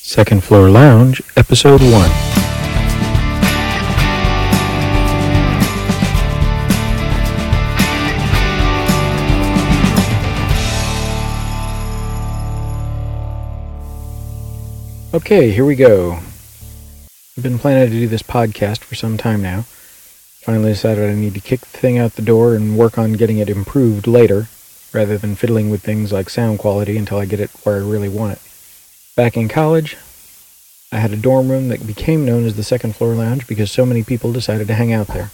Second Floor Lounge, Episode 1. Okay, here we go. I've been planning to do this podcast for some time now. Finally decided I need to kick the thing out the door and work on getting it improved later, rather than fiddling with things like sound quality until I get it where I really want it. Back in college, I had a dorm room that became known as the Second Floor Lounge because so many people decided to hang out there.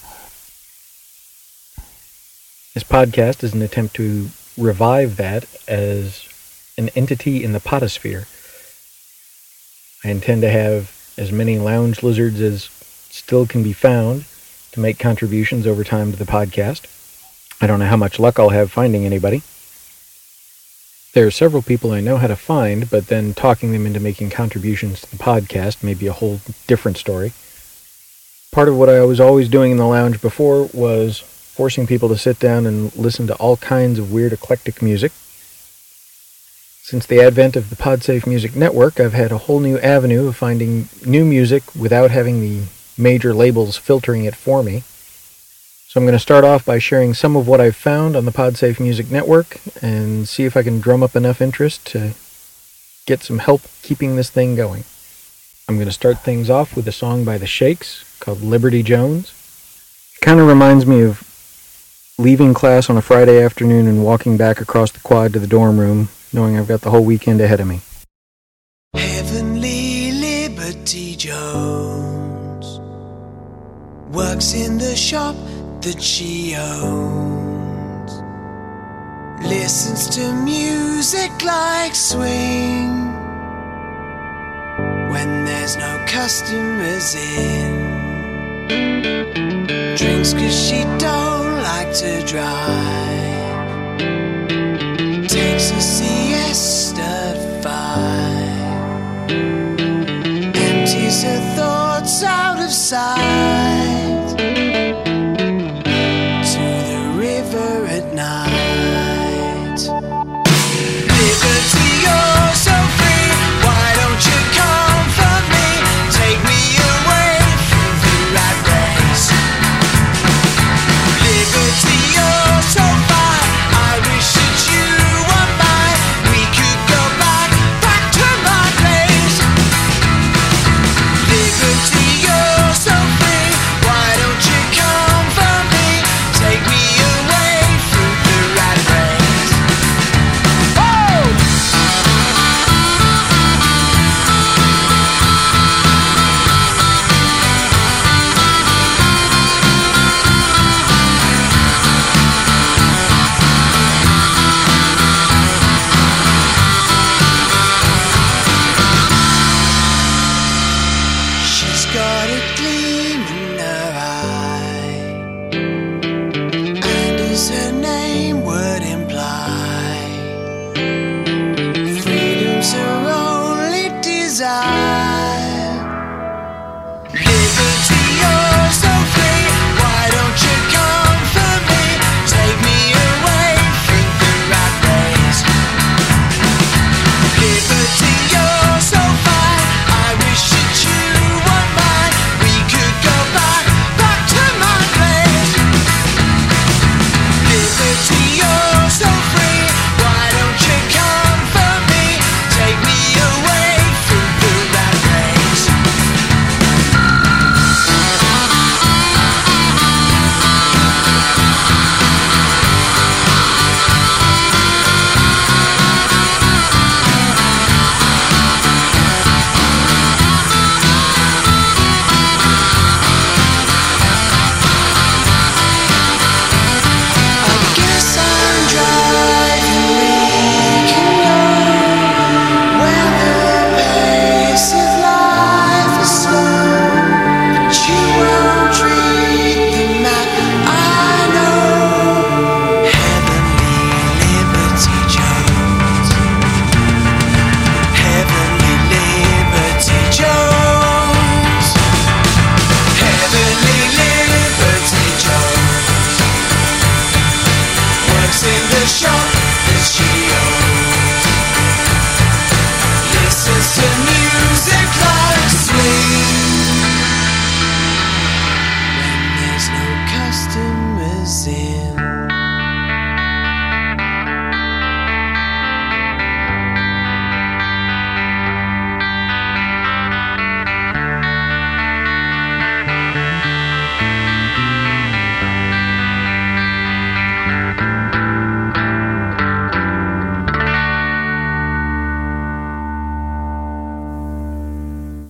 This podcast is an attempt to revive that as an entity in the potosphere. I intend to have as many lounge lizards as still can be found to make contributions over time to the podcast. I don't know how much luck I'll have finding anybody. There are several people I know how to find, but then talking them into making contributions to the podcast may be a whole different story. Part of what I was always doing in the lounge before was forcing people to sit down and listen to all kinds of weird eclectic music. Since the advent of the PodSafe Music Network, I've had a whole new avenue of finding new music without having the major labels filtering it for me. So I'm going to start off by sharing some of what I've found on the PodSafe Music Network and see if I can drum up enough interest to get some help keeping this thing going. I'm going to start things off with a song by The Shakes called Liberty Jones. It kind of reminds me of leaving class on a Friday afternoon and walking back across the quad to the dorm room, knowing I've got the whole weekend ahead of me. Heavenly Liberty Jones works in the shop that she owns, listens to music like swing when there's no customers in, drinks 'cause she don't like to drive, takes a siesta at 5, empties her thoughts out of sight at night. Liberty, you're so free. Why don't you come for me? Take me away from the rat race. Liberty, you're so fine. I wish that you were mine. We could go back to my place. Liberty, you're so free. Why don't you come for me? Take me away. Take me away from the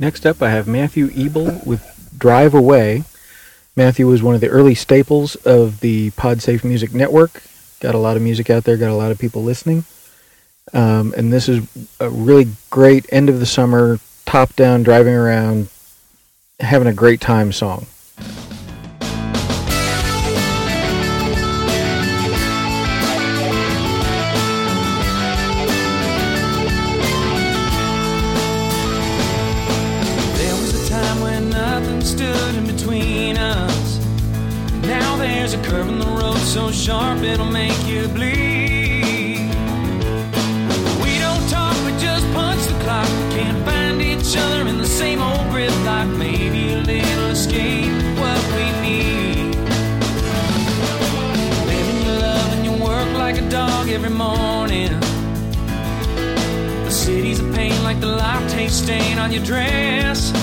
Next up, I have Matthew Ebel with Drive Away. Matthew was one of the early staples of the PodSafe Music Network. Got a lot of music out there, got a lot of people listening. And this is a really great end of the summer, top-down, driving around, having a great time song. Curve in the road so sharp it'll make you bleed. We don't talk, we just punch the clock. We can't find each other in the same old gridlock. Maybe a little escape, what we need. Living your love and your work like a dog every morning. The city's a pain like the latte stain on your dress.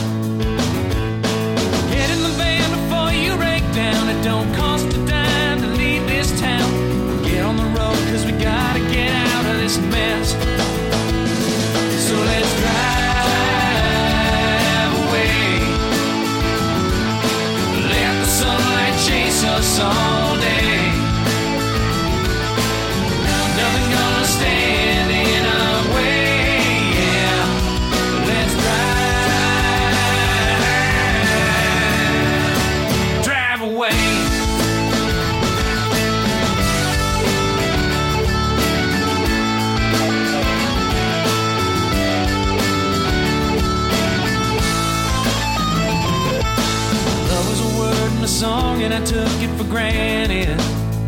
Get in the van before you break down. It don't cost a dime to leave this town. Get on the road cause we gotta get out of this mess. So let's drive away. Let the sunlight chase us all day. Nothing gonna stand in our way. Yeah, let's drive away. Song and I took it for granted.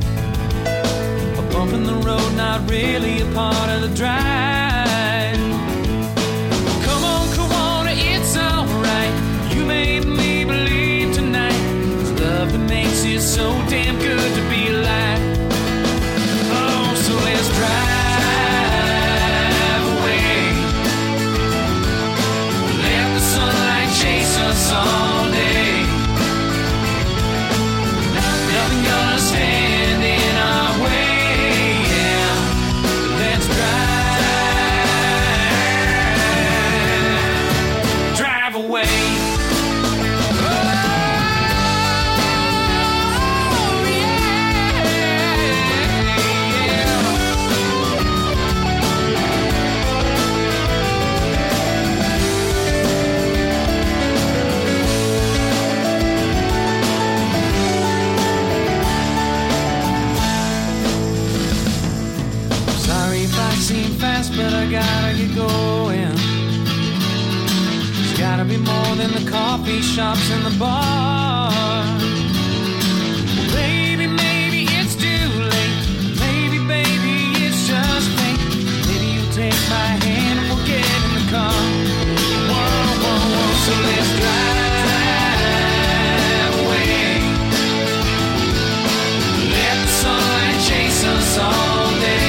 A bump in the road, not really a part of the drive. Come on, it's alright. You made me believe tonight. It's love that makes it so damn good to be alive. Oh, so let's drive away. Let the sunlight chase us all day. Nothing gonna stand in our way, yeah. Let's drive away. Oh, fast, but I gotta get going. There's gotta be more than the coffee shops and the bar. Maybe it's too late. Maybe, baby, it's just fate. Maybe you take my hand and we'll get in the car. Whoa, so let's drive away. Let the sunlight chase us all day.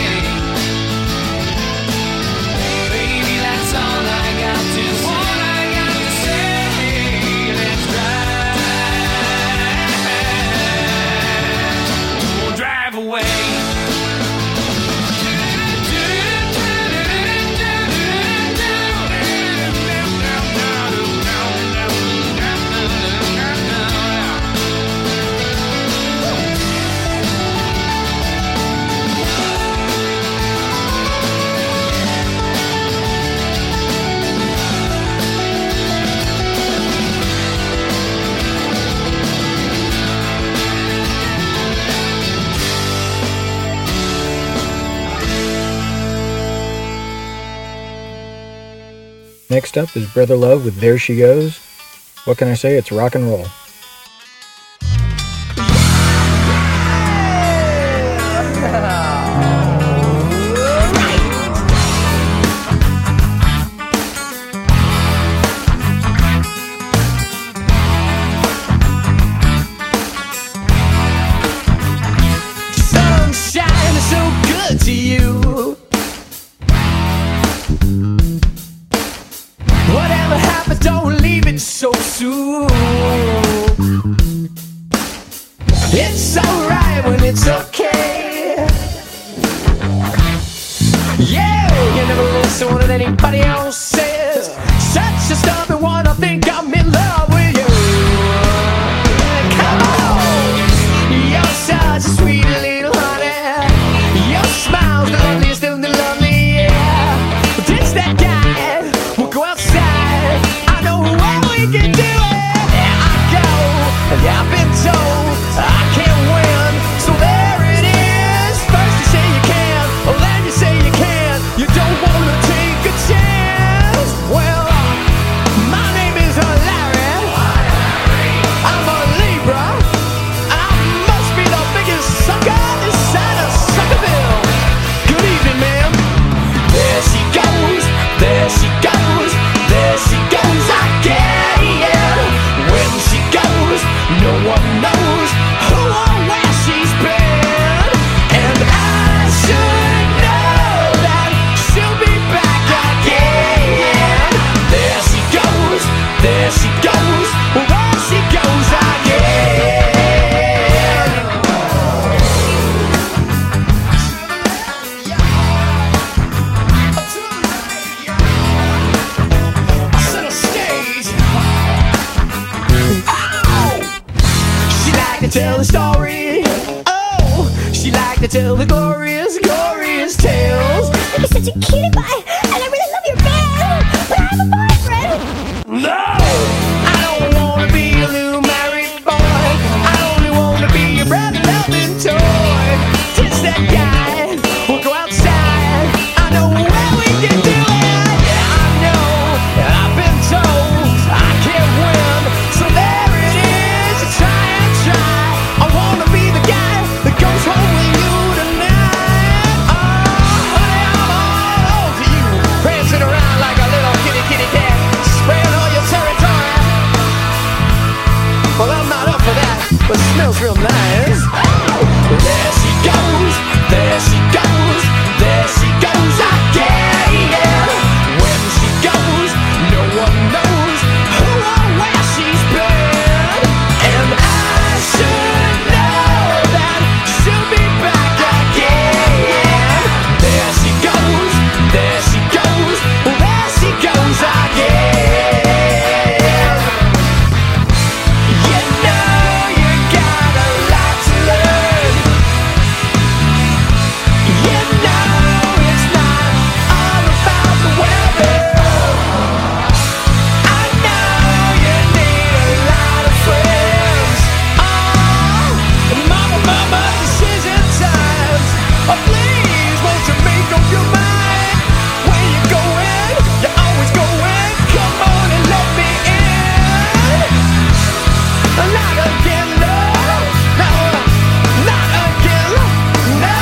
Next up is Brother Love with There She Goes. What can I say? It's rock and roll. Sunshine is so good to you. Whatever happens, don't leave it so soon. It's alright when it's okay. Yeah, you never listen to what anybody else says. Such a stubborn one up tell a story. Oh, she liked to tell the glorious, glorious tales. You're such a cutie pie, and I really love your band, but I have a boyfriend. No, I don't wanna be a little married boy. I only wanna be your brother loving toy. Touch that guy, we'll go outside. I know where we can do it. Yeah, I know, I've been told I can't win. So there it is, try and try. I wanna be the guy that goes home with you tonight. Oh, honey, I'm all over you, prancing around like a little kitty cat, spraying all your territory. Well, I'm not up for that, but it smells real nice. There she goes, there she goes, there she goes again. When she goes, no one knows who or where she's been. And I should know that she'll be back again. There she goes, there she goes, there she goes again. You know you got a lot to learn. You know it's not all about the weather. I know you need a lot of friends. Oh, mama, decision times. Oh, please, won't you make up your mind? Where you going? You're always going. Come on and let me in. Not again, no. No, not again, no.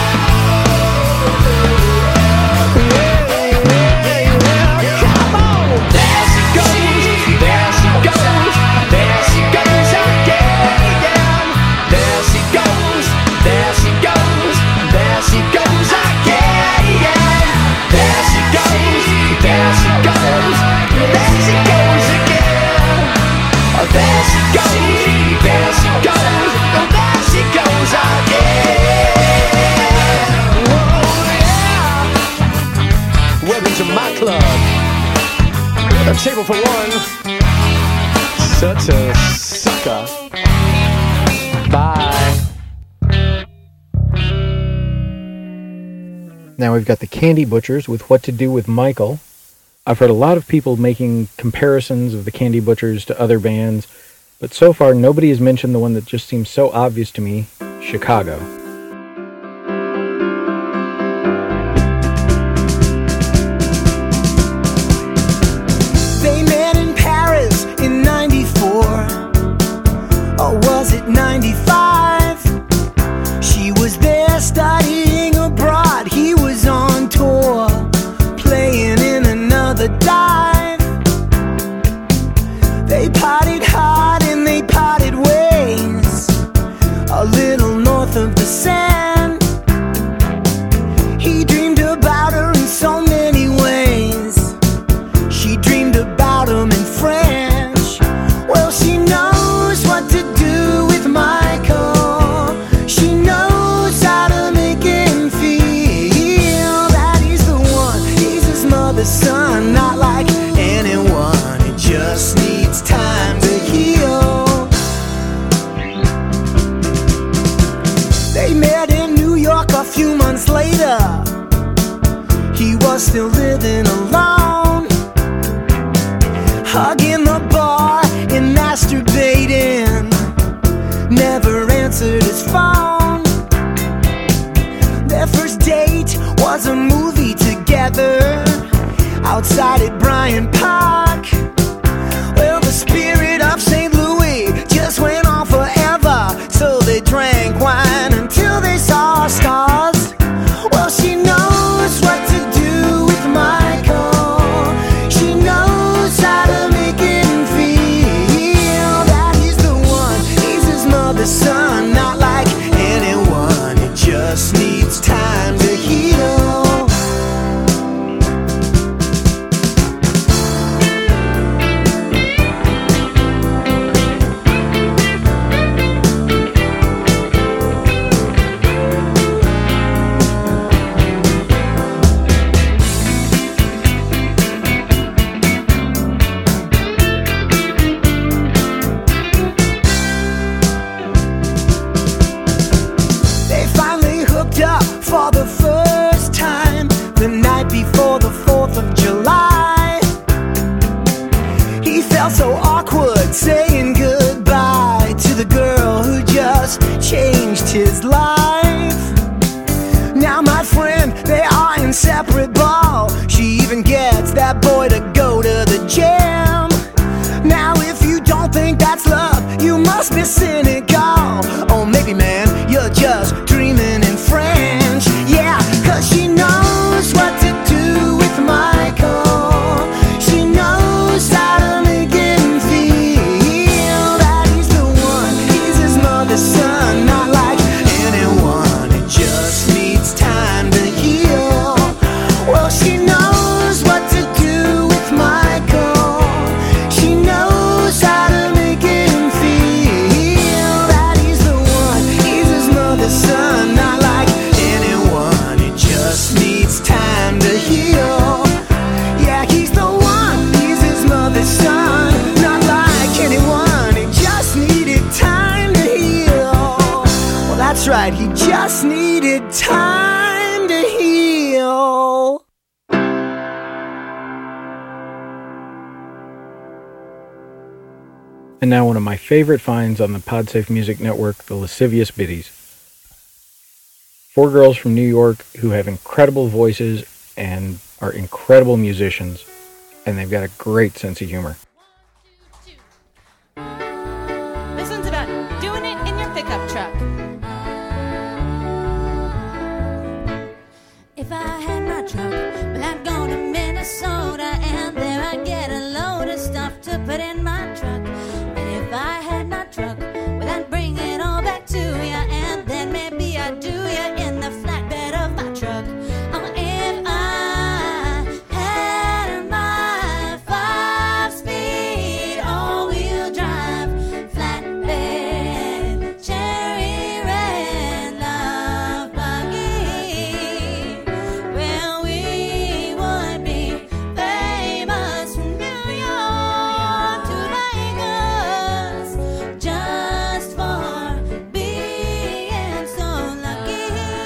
Come on. There she goes, there she goes, there she goes again. There she goes, there she goes, there she goes again. There she goes, there she goes, there she goes again. Oh, there she goes, there she goes, oh, there she goes again. Oh, yeah. Welcome to my club. A table for one. Such a sucker. Bye. Now we've got the Candy Butchers with What to Do with Michael. I've heard a lot of people making comparisons of the Candy Butchers to other bands, but so far nobody has mentioned the one that just seems so obvious to me, Chicago. They met in Paris in 94, or was it 95? She was there studying abroad, he was on tour, playing in another dive. They partied hard and they parted ways, a little north of the sand. He dreamed about her in so many ways, she dreamed about him in French. Well, she knows what to do with Michael. She knows how to make him feel that he's the one. He's his mother's son, not like anyone. It just needs time to heal. They met in New York a few months later. He was still living alone, hugging the bar and masturbating, never answered his phone. Their first date was a movie together outside at Bryant Park. Well, the spirit of St. Louis just went on forever, so they drank wine until they saw stars. Well, she knows what to do with Michael. She knows how to make him feel that he's the one. He's his mother's son, not like anyone. It just needs time to heal. felt so awkward saying goodbye to the girl who just changed his life. Now my friend, they are inseparable. She even gets that boy to go to the gym. Now if you don't think that's love, you must be cynical. Or maybe, man, you're just dreaming in French. Yeah, 'cause she knows what to do with Michael. She knows how to make him feel that he's the one. He's his mother's son, not like anyone. It just needs time to heal. Well, she knows what to do with Michael. She knows how to make him feel that he's the one. He's his mother's son, not like anyone. It just needs time to heal. Yeah, he's the one. He's his mother's son, not like anyone. It just needed time to heal. Well, that's right. He just needed time to heal. And now one of my favorite finds on the Podsafe Music Network, the Lascivious Biddies. 4 girls from New York who have incredible voices and are incredible musicians, and they've got a great sense of humor. This one's about doing it in your pickup truck. If I had my truck, well, I'd go to Minnesota, and there I'd get a load of stuff to put in my truck. And if I had my truck, well, I'd bring it all back to ya, and then maybe I'd do ya in the flatbed of my truck. Oh, if I had my 5-speed all-wheel drive flatbed cherry red love buggy, well, we would be famous from New York to Vegas just for being so lucky.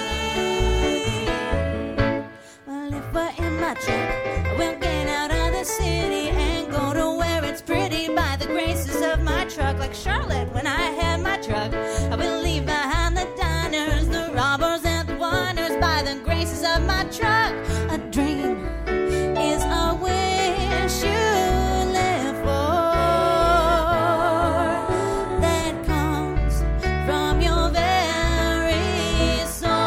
Well, if we're in my truck, we'll get out of the city and go to where it's pretty by the graces of my truck. Like Charlotte, when I had my truck, I will leave behind the diners, the robbers, and the wonders by the graces of my truck. A dream is a wish you live for that comes from your very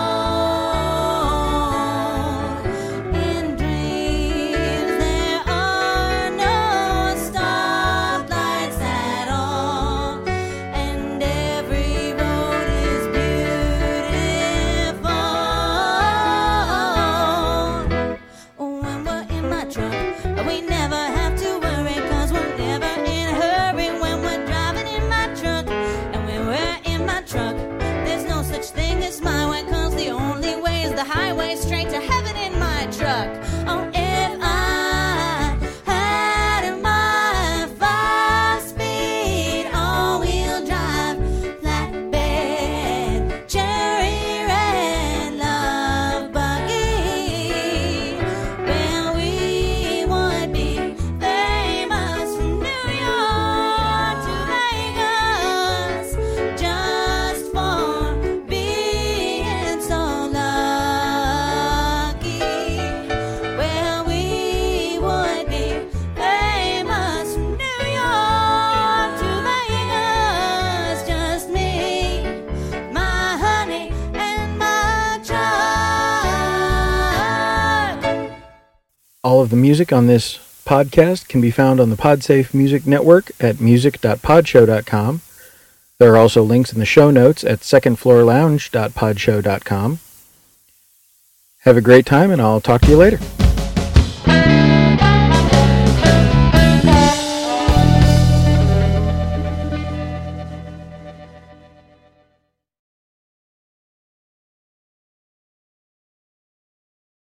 soul. In dreams there are no stoplights at all, and every road is beautiful. When we're in my truck, we never have to worry, 'cause we're never in a hurry when we're driving in my truck. And when we're in my truck, there's no such thing as my way, 'cause the only way is the highway straight to heaven in my truck. Oh, if I had my 5-speed all-wheel drive flatbed cherry red love buggy, well, we would be famous from New York to Vegas just for being so lucky. Well, we would be famous from New York to Vegas, just me, my honey, and my truck. All of the music on this podcast can be found on the Podsafe Music Network at music.podshow.com. There are also links in the show notes at secondfloorlounge.podshow.com. Have a great time, and I'll talk to you later.